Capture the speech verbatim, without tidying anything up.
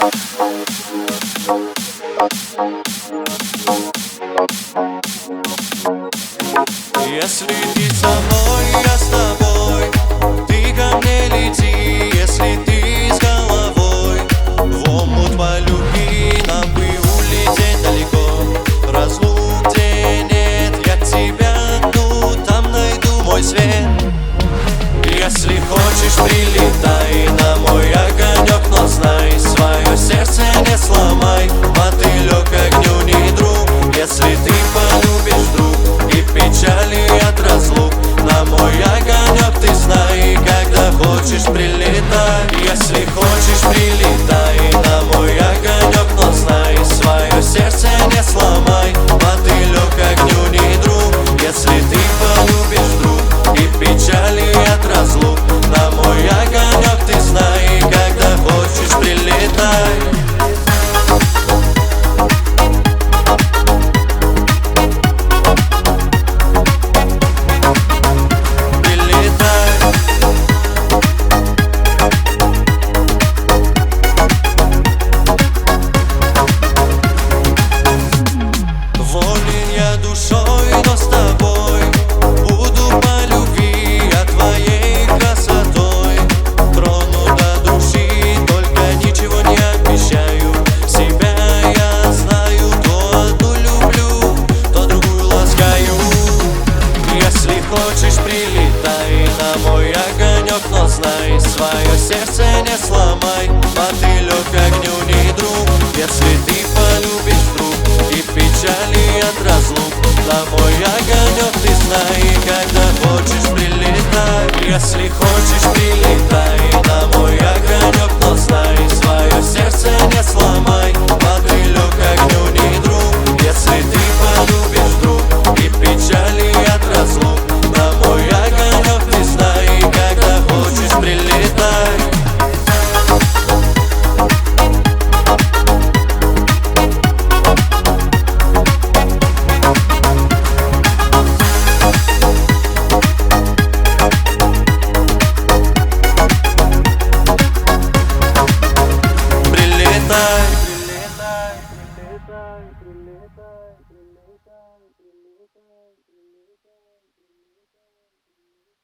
Если ты со мной, я с тобой. Ты ко мне лети, если ты с головой. В омут по любви нам бы улететь далеко. Разлук, где нет, я тебя, ну там найду мой свет. Если хочешь, прилетай на мой огонек, но знай, свое сердце не сломай. Мотылек огню не друг, если ты полюбишь вдруг и печали от разлук. На мой огонек ты знай, когда хочешь, прилетай. Если хочешь, прилетай на мой огонек, но знай, свое сердце не сломай. Мотылек огню не друг, если ты полюбишь вдруг и печали от разлук. На мой огонек ты знай, когда хочешь, прилетай. Душой, но с тобой буду по любви, а твоей красотой трону до души, только ничего не обещаю. Себя я знаю, то одну люблю, то другую ласкаю. Если хочешь, прилетай на мой огонек, но знай, свое сердце не сломай. Мотылек огню не друг, если ты полюбишь вдруг и печали от разлук. На мой огонек ты знай, когда хочешь, прилетай. Если хочешь, прилетай на мой огонек, но знай, свое сердце не сломай. Мотылек огню не друг, если ты полюбишь вдруг и печали от разлук. На мой огонек ты знай, когда хочешь, прилетай. Прилетай, прилетай, прилетай, прилетай.